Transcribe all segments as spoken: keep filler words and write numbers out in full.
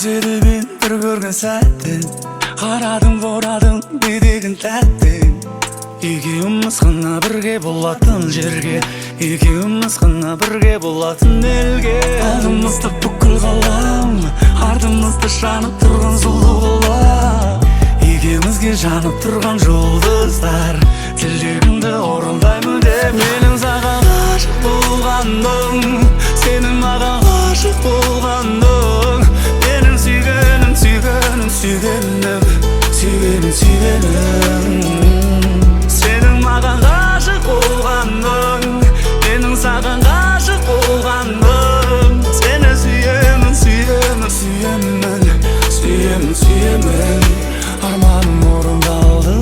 Özedi ben bir görgen sәттен Қарадың борадың бедегін тәттен Екеуміз ғана бірге болатын жерге Екеуміз ғана бірге болатын елге Алдымызды бүкіл ғалам Артымызды жанып тұрған сұлу қала Екеумізге жанып тұрған жұлдыздар Тілегімді орындаймын деп Менің саған ғашық болғаным Сенің маған ғашық болғаның Менің сүйгенім, сүйгенім, сүйгенім Сүйгенім, сүйгенім Сенің маған ғашық болғаның Менің саған ғашық болғаным Сені сүйемін, сүйемін, сүйемін Сүйемін, сүйемін Арманым орындалды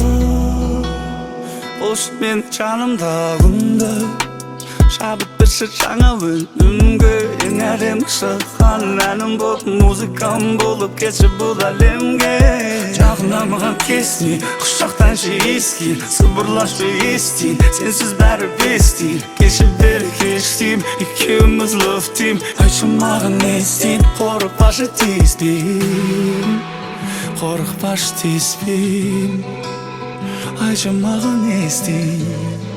Қош мен жанымда күнді Шабыт берші жаңа өнімге Ең әдемі шыққан әнім болып Музыкам болып кетші бұл әлемге Жақында маған кесін Құшақтаншы ескін Сыбырлашы естін Сенсіз бәрі бестін Кеші бері кештім Екеуміз лөфтім Айтшы маған не істейін Қорықпашы тиіспейін Қорықпашы тиіспейін Айтшы маған не істейін